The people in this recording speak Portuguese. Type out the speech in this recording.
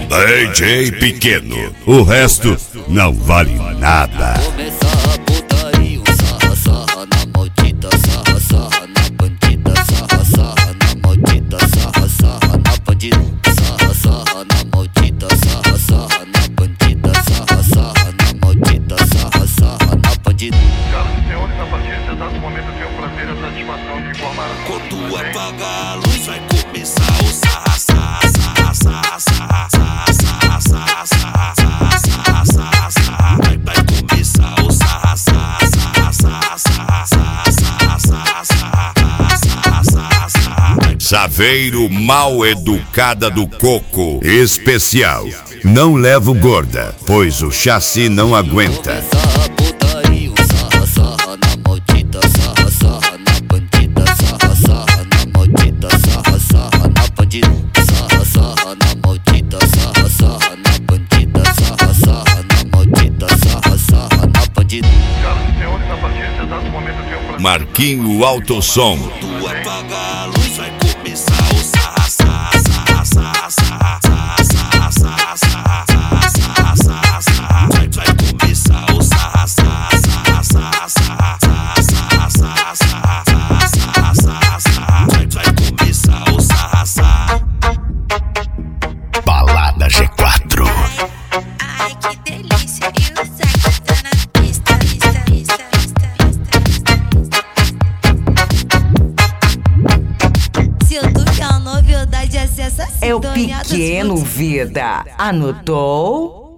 DJ Pequeno. O resto não vale nada. Começa a putaria, sarra, sarra na maldita, sarra, sarra na bandida, sarra, sarra na maldita, sarra, sarra na bandida, sarra, sarra na maldita, sarra, sarra na bandida, sarra, sarra na maldita, sarra, sarra na bandida. Senhoras e senhores, a partir desse exato momento eu tenho o prazer e a satisfação de informar. Quando apagar a luz vai começar o sarra, sarra, sarra, sarra, sarra, sarra, sarra, sarra, sarra, sarra, sarra. Vai começar o sarra, sarra, sarra, sarra, sarra, sarra, sarra, sarra, sarra, sarra. Saveiro mal educada do coco. Especial. Não levo gorda, pois o chassi não aguenta. Começa a putaria, sarra, sarra na maldita, sarra, sarra na bandida, sarra, sarra na maldita, sarra, sarra na bandida, sarra, sarra na maldita, sarra, sarra na bandida, sarra, sarra na maldita, sarra, sarra na bandida. Senhoras e senhores, a partir desse exato momento eu tenho o prazer. Marquinho Alto Som. Quando apagar a luz vai começar o sarra, sarra, sarra, sarra, sarra, sarra, sarra, sarra, sarra, sarra, sarra. Vai começar o sarra, sarra, sarra, sarra, sarra, sarra, sarra, sarra, sarra, sarra. Vai começar o sarra, sarra. Balada G4. Ai, que delícia, e o Zac tá na pista, pista, pista, pista, pista. Se eu tocar novidade, acessa a É o sintonia dos Pequeno putos. Vida. Anotou?